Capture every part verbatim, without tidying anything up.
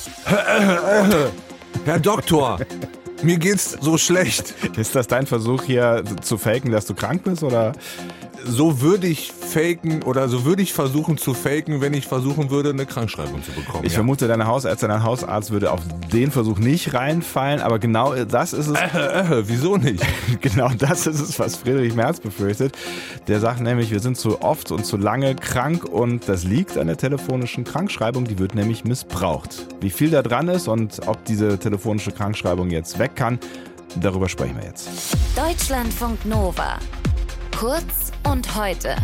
Herr Doktor, mir geht's so schlecht. Ist das dein Versuch hier zu faken, dass du krank bist, oder? So würde ich faken oder so würde ich versuchen zu faken, wenn ich versuchen würde, eine Krankschreibung zu bekommen. Ich ja. vermute, deine Hausärztin, dein Hausarzt würde auf den Versuch nicht reinfallen, aber genau das ist es. Äh, äh, wieso nicht? Genau das ist es, was Friedrich Merz befürchtet. Der sagt nämlich, wir sind zu oft und zu lange krank und das liegt an der telefonischen Krankschreibung, die wird nämlich missbraucht. Wie viel da dran ist und ob diese telefonische Krankschreibung jetzt weg kann, darüber sprechen wir jetzt. Deutschlandfunk Nova. Kurz und heute.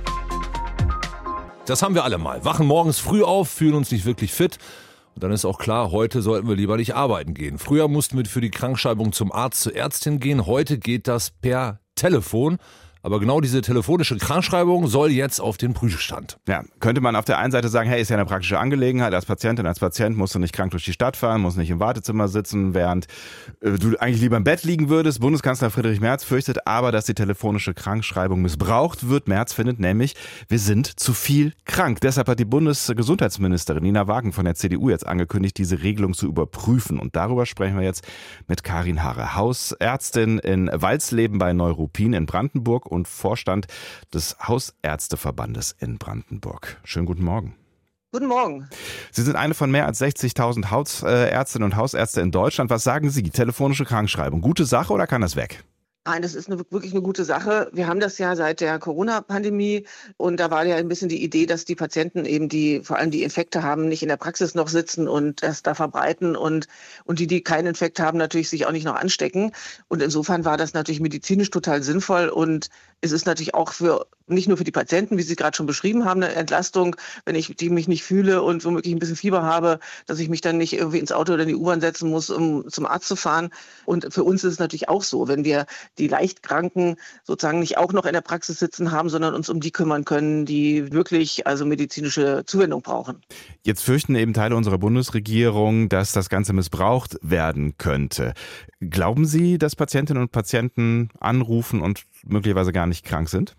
Das haben wir alle mal. Wachen morgens früh auf, fühlen uns nicht wirklich fit. Und dann ist auch klar, heute sollten wir lieber nicht arbeiten gehen. Früher mussten wir für die Krankschreibung zum Arzt, zur Ärztin gehen. Heute geht das per Telefon. Aber genau diese telefonische Krankschreibung soll jetzt auf den Prüfstand. Ja, könnte man auf der einen Seite sagen, hey, ist ja eine praktische Angelegenheit. Als Patientin, als Patient musst du nicht krank durch die Stadt fahren, musst nicht im Wartezimmer sitzen, während äh, du eigentlich lieber im Bett liegen würdest. Bundeskanzler Friedrich Merz fürchtet aber, dass die telefonische Krankschreibung missbraucht wird. Merz findet nämlich, wir sind zu viel krank. Deshalb hat die Bundesgesundheitsministerin Nina Wagen von der C D U jetzt angekündigt, diese Regelung zu überprüfen. Und darüber sprechen wir jetzt mit Karin Harre, Hausärztin in Walsleben bei Neuruppin in Brandenburg und Vorstand des Hausärzteverbandes in Brandenburg. Schönen guten Morgen. Guten Morgen. Sie sind eine von mehr als sechzigtausend Hausärztinnen und Hausärzte in Deutschland. Was sagen Sie? Telefonische Krankschreibung, gute Sache oder kann das weg? Nein, das ist eine, wirklich eine gute Sache. Wir haben das ja seit der Corona-Pandemie und da war ja ein bisschen die Idee, dass die Patienten eben, die vor allem die Infekte haben, nicht in der Praxis noch sitzen und das da verbreiten und, und die, die keinen Infekt haben, natürlich sich auch nicht noch anstecken. Und insofern war das natürlich medizinisch total sinnvoll und es ist natürlich auch für nicht nur für die Patienten, wie Sie gerade schon beschrieben haben, eine Entlastung, wenn ich die mich nicht fühle und womöglich ein bisschen Fieber habe, dass ich mich dann nicht irgendwie ins Auto oder in die U-Bahn setzen muss, um zum Arzt zu fahren. Und für uns ist es natürlich auch so, wenn wir die Leichtkranken sozusagen nicht auch noch in der Praxis sitzen haben, sondern uns um die kümmern können, die wirklich also medizinische Zuwendung brauchen. Jetzt fürchten eben Teile unserer Bundesregierung, dass das Ganze missbraucht werden könnte. Glauben Sie, dass Patientinnen und Patienten anrufen und möglicherweise gar nicht krank sind?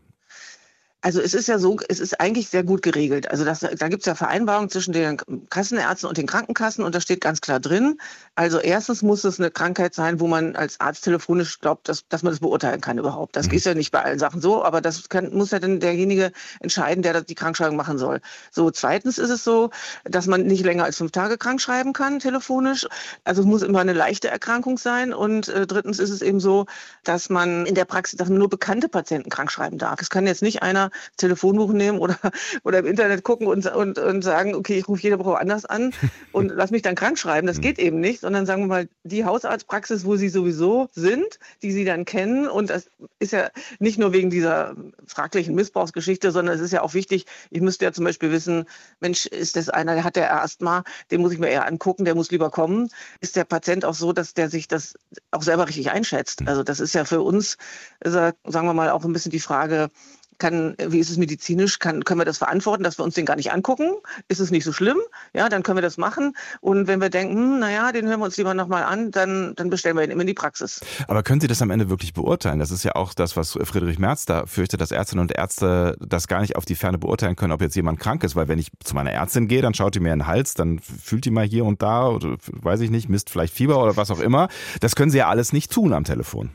Also es ist ja so, es ist eigentlich sehr gut geregelt. Also das, da gibt es ja Vereinbarungen zwischen den Kassenärzten und den Krankenkassen und da steht ganz klar drin. Also erstens muss es eine Krankheit sein, wo man als Arzt telefonisch glaubt, dass, dass man das beurteilen kann überhaupt. Das ist ja nicht bei allen Sachen so, aber das kann, muss ja dann derjenige entscheiden, der die Krankschreibung machen soll. So, zweitens ist es so, dass man nicht länger als fünf Tage krank schreiben kann telefonisch. Also es muss immer eine leichte Erkrankung sein. Und äh, drittens ist es eben so, dass man in der Praxis dass man nur bekannte Patienten krank schreiben darf. Es kann jetzt nicht einer Telefonbuch nehmen oder, oder im Internet gucken und, und, und sagen, okay, ich rufe jede Woche anders an und lass mich dann krank schreiben. Das geht eben nicht, sondern sagen wir mal, die Hausarztpraxis, wo sie sowieso sind, die sie dann kennen. Und das ist ja nicht nur wegen dieser fraglichen Missbrauchsgeschichte, sondern es ist ja auch wichtig, ich müsste ja zum Beispiel wissen, Mensch, ist das einer, der hat der Asthma, den muss ich mir eher angucken, der muss lieber kommen. Ist der Patient auch so, dass der sich das auch selber richtig einschätzt? Also das ist ja für uns, sagen wir mal, auch ein bisschen die Frage, Kann, wie ist es medizinisch? Kann, können wir das verantworten, dass wir uns den gar nicht angucken? Ist es nicht so schlimm? Ja, dann können wir das machen. Und wenn wir denken, hm, naja, den hören wir uns lieber nochmal an, dann, dann bestellen wir ihn immer in die Praxis. Aber können Sie das am Ende wirklich beurteilen? Das ist ja auch das, was Friedrich Merz da fürchtet, dass Ärztinnen und Ärzte das gar nicht auf die Ferne beurteilen können, ob jetzt jemand krank ist. Weil wenn ich zu meiner Ärztin gehe, dann schaut die mir in den Hals, dann fühlt die mal hier und da oder weiß ich nicht, misst vielleicht Fieber oder was auch immer. Das können Sie ja alles nicht tun am Telefon.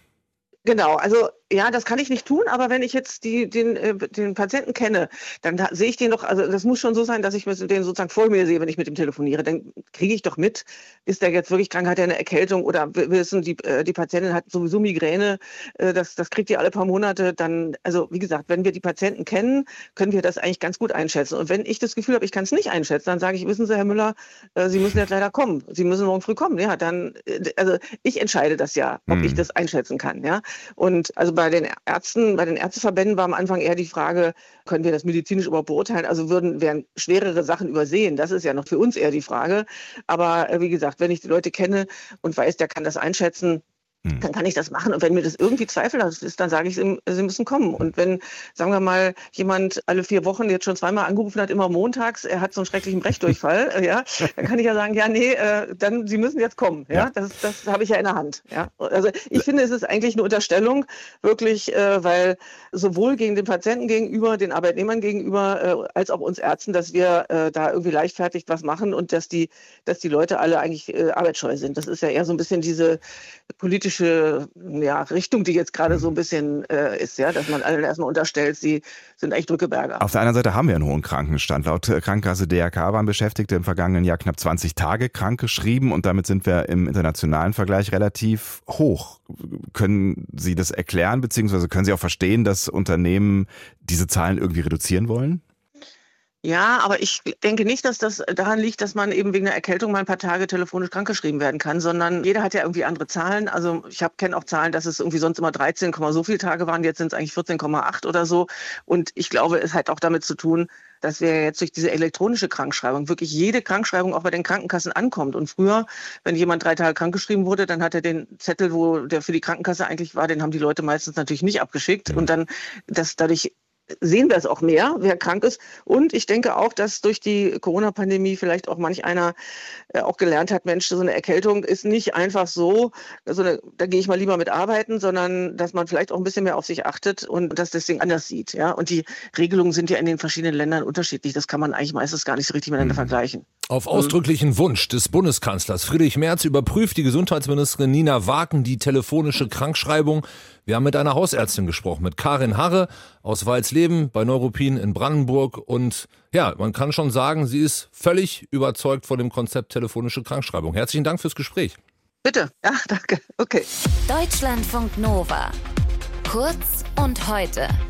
Genau, also ja, das kann ich nicht tun, aber wenn ich jetzt die, den, äh, den Patienten kenne, dann da, sehe ich den doch, also das muss schon so sein, dass ich den sozusagen vor mir sehe, wenn ich mit ihm telefoniere. Dann kriege ich doch mit, ist der jetzt wirklich krank, hat er eine Erkältung oder wissen die, äh, die Patientin hat sowieso Migräne, äh, das, das kriegt die alle paar Monate. Dann, also wie gesagt, wenn wir die Patienten kennen, können wir das eigentlich ganz gut einschätzen. Und wenn ich das Gefühl habe, ich kann es nicht einschätzen, dann sage ich, wissen Sie, Herr Müller, äh, Sie müssen jetzt leider kommen. Sie müssen morgen früh kommen. Ja, dann, äh, also ich entscheide das ja, ob hm. ich das einschätzen kann. Ja. Und also bei den Ärzten, bei den Ärzteverbänden war am Anfang eher die Frage, können wir das medizinisch überhaupt beurteilen? Also würden, werden schwerere Sachen übersehen? Das ist ja noch für uns eher die Frage. Aber äh, wie gesagt, wenn ich die Leute kenne und weiß, der kann das einschätzen, Hm. Dann kann ich das machen. Und wenn mir das irgendwie zweifelhaft ist, dann sage ich, sie, sie müssen kommen. Und wenn, sagen wir mal, jemand alle vier Wochen jetzt schon zweimal angerufen hat, immer montags, er hat so einen schrecklichen Brechdurchfall, ja, dann kann ich ja sagen, ja, nee, äh, dann, Sie müssen jetzt kommen. Ja, Ja. das, das habe ich ja in der Hand. Ja, also ich finde, es ist eigentlich eine Unterstellung, wirklich, äh, weil sowohl gegen den Patienten gegenüber, den Arbeitnehmern gegenüber, äh, als auch uns Ärzten, dass wir äh, da irgendwie leichtfertig was machen und dass die, dass die Leute alle eigentlich äh, arbeitsscheu sind. Das ist ja eher so ein bisschen diese politische ja, Richtung, die jetzt gerade so ein bisschen äh, ist, ja, dass man allen erstmal unterstellt, sie sind echt Drückeberger. Auf der anderen Seite haben wir einen hohen Krankenstand. Laut Krankenkasse D R K waren Beschäftigte im vergangenen Jahr knapp zwanzig Tage krankgeschrieben und damit sind wir im internationalen Vergleich relativ hoch. Können Sie das erklären, beziehungsweise können Sie auch verstehen, dass Unternehmen diese Zahlen irgendwie reduzieren wollen? Ja, aber ich denke nicht, dass das daran liegt, dass man eben wegen einer Erkältung mal ein paar Tage telefonisch krankgeschrieben werden kann, sondern jeder hat ja irgendwie andere Zahlen. Also ich habe kenne auch Zahlen, dass es irgendwie sonst immer dreizehn, so viele Tage waren, jetzt sind es eigentlich vierzehn Komma acht oder so. Und ich glaube, es hat auch damit zu tun, dass wir jetzt durch diese elektronische Krankschreibung wirklich jede Krankschreibung auch bei den Krankenkassen ankommt. Und früher, wenn jemand drei Tage krankgeschrieben wurde, dann hat er den Zettel, wo der für die Krankenkasse eigentlich war, den haben die Leute meistens natürlich nicht abgeschickt. Und dann, dass dadurch sehen wir es auch mehr, wer krank ist. Und ich denke auch, dass durch die Corona-Pandemie vielleicht auch manch einer äh, auch gelernt hat, Mensch, so eine Erkältung ist nicht einfach so, so eine, da gehe ich mal lieber mit arbeiten, sondern dass man vielleicht auch ein bisschen mehr auf sich achtet und das deswegen anders sieht. Ja? Und die Regelungen sind ja in den verschiedenen Ländern unterschiedlich. Das kann man eigentlich meistens gar nicht so richtig miteinander mhm. vergleichen. Auf ausdrücklichen Wunsch des Bundeskanzlers Friedrich Merz überprüft die Gesundheitsministerin Nina Waken die telefonische Krankschreibung. Wir haben mit einer Hausärztin gesprochen, mit Karin Harre aus Walsleben bei Neuruppin in Brandenburg. Und ja, man kann schon sagen, sie ist völlig überzeugt von dem Konzept telefonische Krankschreibung. Herzlichen Dank fürs Gespräch. Bitte. Ja, danke. Okay. Deutschlandfunk Nova. Kurz und heute.